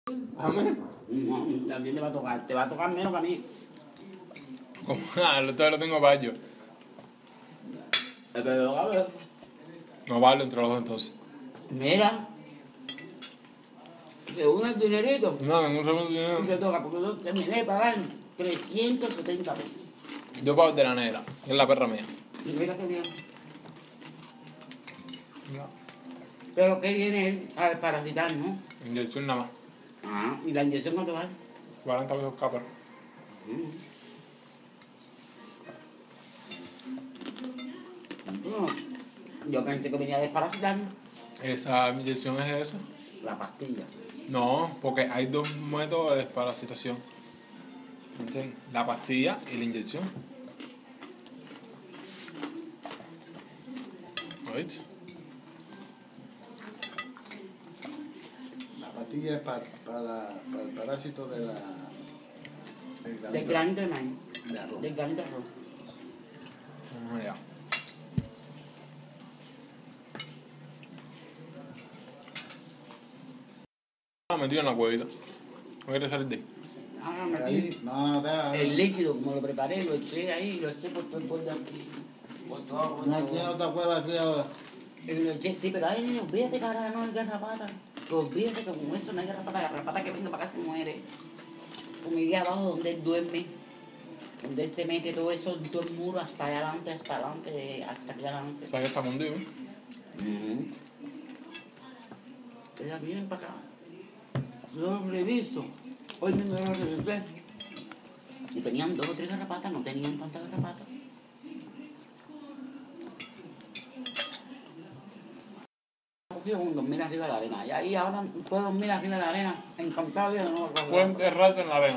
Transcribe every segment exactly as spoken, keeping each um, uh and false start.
¿A mí? No, también te va a tocar. Te va a tocar menos que a mí. ¿Cómo? Ah, todavía lo tengo para yo. Pero, a ver. No vale entre los dos entonces. Mira. Según el dinerito. No, en un segundo Y dinero. te toca, porque yo terminé de pagar trescientos setenta pesos. Yo pago de la negra, que es la perra mía. Y mira qué bien. No. Pero que viene a desparasitar, ¿no? Inyección nada más. Ah, y la inyección no te vale. cuarenta pesos cada perro. No, yo pensé que venía a desparasitar Esa inyección es esa. la pastilla. No, porque hay dos métodos de desparasitación. ¿Entiendes? La pastilla y la inyección. ¿Oíste? La pastilla es para, para, para el parásito de la, del granito, Del granito de maíz. de arroz. Del granito de arroz. Ah, ya. Ah, metido en la cuevita. No quiere salir de ahí. Ahora Y metí ahí, no, vea, el líquido, como lo preparé, lo eché ahí, lo eché por todo el borde aquí. Por todo, por no todo. tiene otra cueva aquí ahora. Y lo eché, sí, pero ay, olvídate, cara, no hay garrapata. Que olvídate que con eso no hay garrapata. Garrapata que venga para acá se muere. Fumigué abajo donde él duerme. Donde él se mete todo eso, todo el muro hasta allá adelante, hasta adelante, hasta aquí adelante. O sea que está hundido. Ujú. Ella viene para acá. Yo lo reviso. Hoy mismo yo lo revisé. Y tenían dos o tres garrapatas, no tenían tantas garrapatas. Cogí un dormir arriba de la arena. Y ahí ahora puedo dormir arriba de la arena. Encantado de no Puede enterrarse en la arena.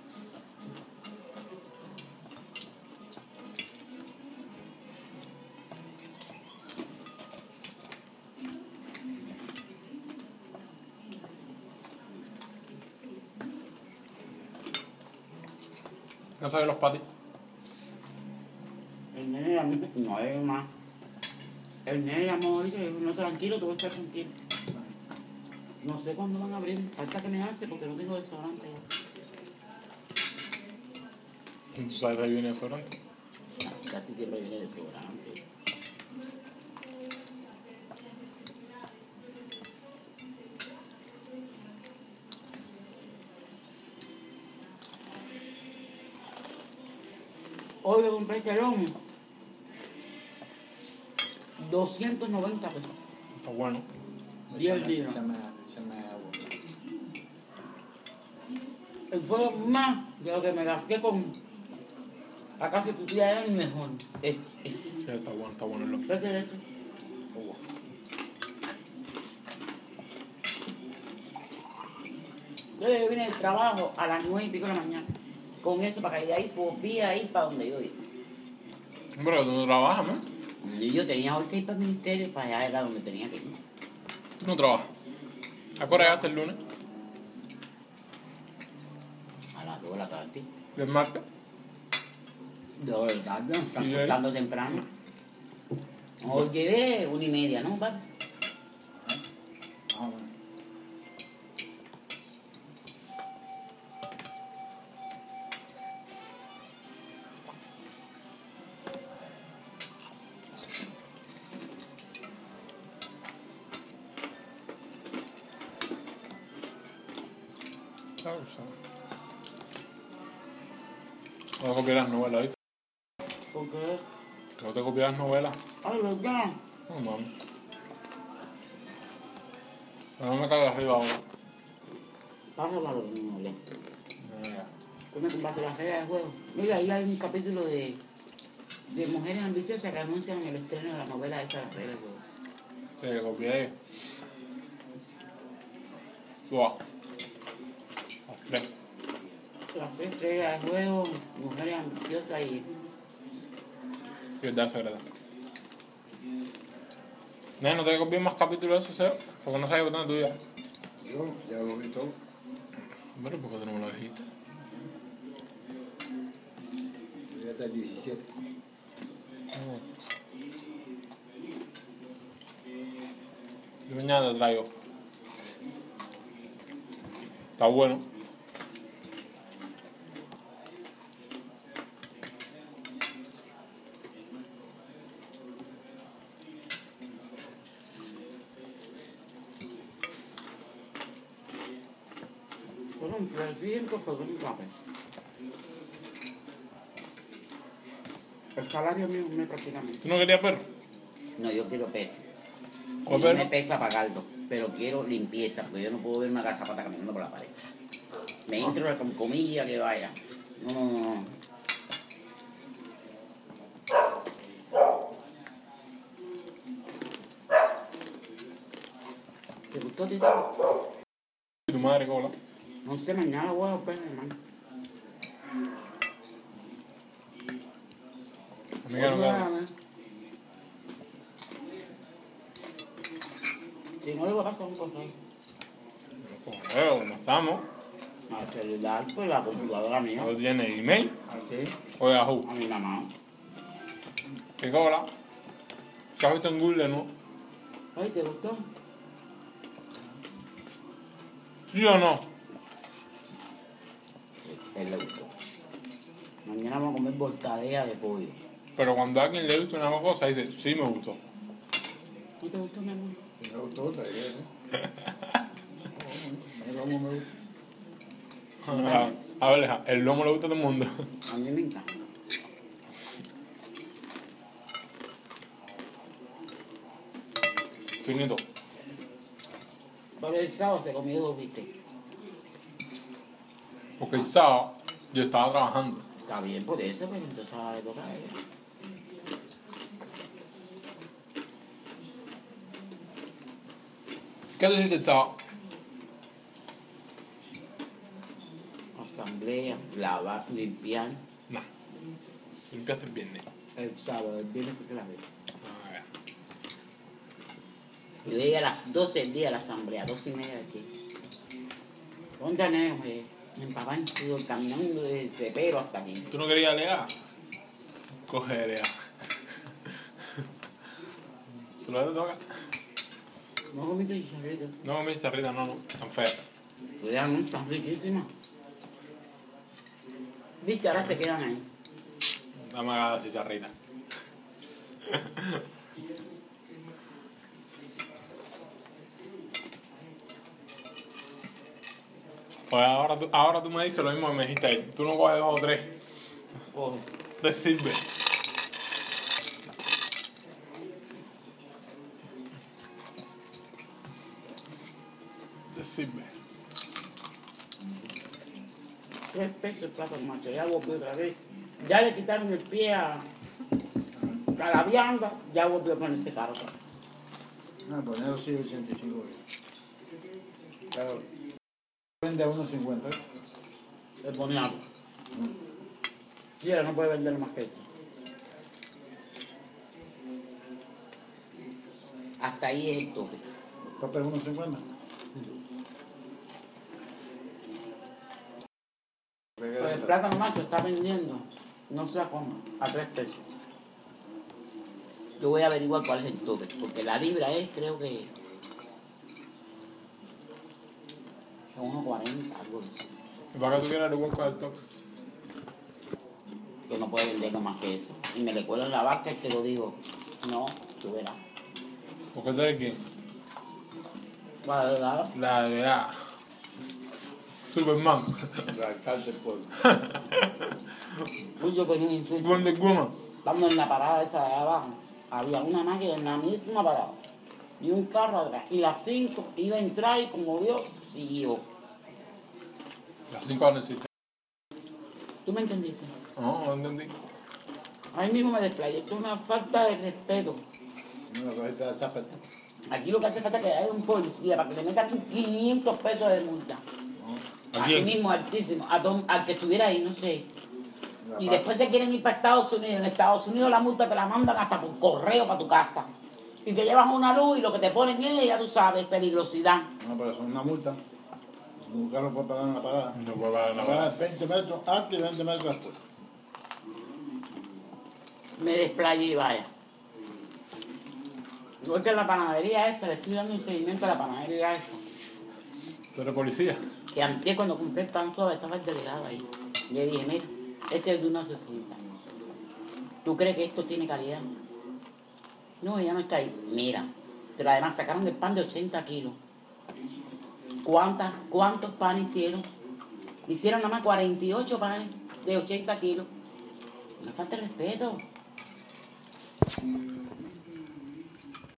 No sabe los patis. El nene llamó, no hay más. El nene llamó y dice, no, tranquilo, tú vas a estar tranquilo. No sé cuándo van a abrir, falta que me hace porque no tengo desodorante. ¿Tú sabes ahí viene el restaurante? Casi siempre viene desodorante. Hoy le compré este lomo. doscientos noventa pesos. Está bueno. diez libras. Échame, échame agua. Y fue más de lo que me gasté con acá si tu tía era el mejor. Este, este. Sí, está bueno, está bueno el lomo. Este, este. Yo vine del trabajo a las nueve y pico de la mañana. Con eso para que de ahí volví a ir para donde yo iba. Hombre, tú no trabajas, ¿no? Y yo tenía hoy que ir para el ministerio y para allá era donde tenía que ir. Tú no trabajas. ¿A qué hora llegaste el lunes? A las dos de la tarde. ¿Del martes? dos de la tarde, están ¿Y de ahí? soltando temprano. Hoy llegué una y media, ¿no, papi? Ah, bueno. Claro, o sea. No te copias las novelas, ¿viste? ¿Por qué? No te copias las novelas. Ay, ¿verdad? No, mami. No me caigas arriba ahora. Pásala lo mismo, Len. Mira. Tú me compraste la regla de juego. Mira, ahí hay un capítulo de, de mujeres ambiciosas que anuncian el estreno de la novela esa de la regla de juego. Sí, le copié. Buah. Las tres. Las tres reglas de juego, mujeres ambiciosas y... Verdad secreta. No, no te copies más capítulos de eso, ¿sabes? Porque no sabes dónde tú ya. Yo ya lo vi todo. Hombre, ¿por qué tú no me lo dijiste? Ya está el diecisiete. Yo mañana te traigo. Está bueno. Fueron trescientos setenta pesos. El salario mío es prácticamente. ¿Tú no querías perro? No, yo quiero perro. ¿O Y no perro? me pesa pagarlo, pero quiero limpieza, porque yo no puedo ver una garrapata caminando por la pared. Me entro la comilla que vaya. No, no, no, no. ¿Te gustó, Tito? ¿Y tu madre cola? No sé, mañana voy a ver, hermano. Amiga, no queda. Si no le voy a pasar un correo. Correo, ¿cómo estamos? Al celular, pues la computadora mía. ¿No tiene email? Aquí, ¿O Yahoo? a mi mamá. ¿Qué cola? ¿Qué has visto en Google, no? Ay, ¿te gustó? ¿Sí o no? Pues, él le gustó. Mañana vamos a comer voltadea de pollo. Pero cuando a alguien le gusta una cosa, dice, sí me gustó. ¿No te gustó, mi amor? Me gustó, te diré, ¿eh? ¿Cómo me gusta? A ver, el lomo le gusta a todo el mundo. A mí me encanta. Finito. Pero el sábado se comió dos bistecs. Porque el sábado yo estaba trabajando. Está bien por eso, pero entonces ahora le toca a ella. ¿Qué tú hiciste el sábado? Asamblea, lavar, limpiar. Nah. Limpiaste el viernes. El sábado, el viernes fue clave. Ah, ya. Yo llegué a las doce del día a la asamblea, doce y media de aquí. ¿Dónde tenemos? Mi papá en su caminando desde Cepero hasta aquí. ¿Tú no querías leer? Coge leer. ¿Solo te toca? No comiste chicharrito. No comiste charrita, no, no. Están feas. Pues ya no, están riquísimas. Viste, ahora se quedan ahí. Dame a chicharrita. Pues ahora tú, ahora tú me dices lo mismo que me dijiste ayer. Tú no coges dos o tres. Coge. Te sirve. Te sirve. Tres pesos el plato, macho. Ya volvió otra vez. Ya le quitaron el pie a, a la vianda. Ya volvió a ponerse caro. Ah, ponerlo sí, ochenta y cinco. Claro. Vende a uno cincuenta. El boniato. Sí, él no puede vender más que esto. Hasta ahí es el tope. ¿Tope uno cincuenta? Pues el plátano macho está vendiendo, no sé a cómo, a tres pesos. Yo voy a averiguar cuál es el tope, porque la libra es, creo que, uno cuarenta, algo así. ¿Y para qué tú quieres el hueco del toque? Que no puede vender más que eso. Y me le cuelo en la vaca y se lo digo, no, tú verás. ¿Por qué tú eres quién? Va, ¿verdad? La verdad. Superman. El alcalde del pueblo. Uy, yo con un insulto. Wonder Woman. Vamos en la parada esa de abajo. Había una máquina en la misma parada. Y un carro atrás. Y las cinco iba a entrar y como vio, siguió. Las cinco no existen. ¿Tú me entendiste? No, no entendí. Ahí mismo me desplayé. Esto es una falta de respeto. No, la cogiste de zapata. Aquí lo que hace falta es que haya un policía para que le metan quinientos pesos de multa. ¿A Aquí quién? mismo, altísimo. A don- al que estuviera ahí, no sé. La Y pata. después se quieren ir para Estados Unidos. En Estados Unidos la multa te la mandan hasta por correo para tu casa. Y te llevan una luz y lo que te ponen es, ya tú sabes, peligrosidad. No, pero son una multa. Un carro puede parar en la parada. No puedo pagar La nada. parada es veinte metros antes y veinte metros después. Me desplayé y vaya. Igual que la panadería esa, le estoy dando un seguimiento a la panadería esa. ¿Tú eres policía? Que antes cuando compré el pan suave estaba el delegado ahí. Le dije, mira, este es de unos sesenta. ¿Tú crees que esto tiene calidad? No, ya no está ahí. Mira, pero además sacaron el pan de ochenta kilos. ¿Cuántas, ¿Cuántos panes hicieron? Hicieron nada más cuarenta y ocho panes de ochenta kilos. No falta el respeto.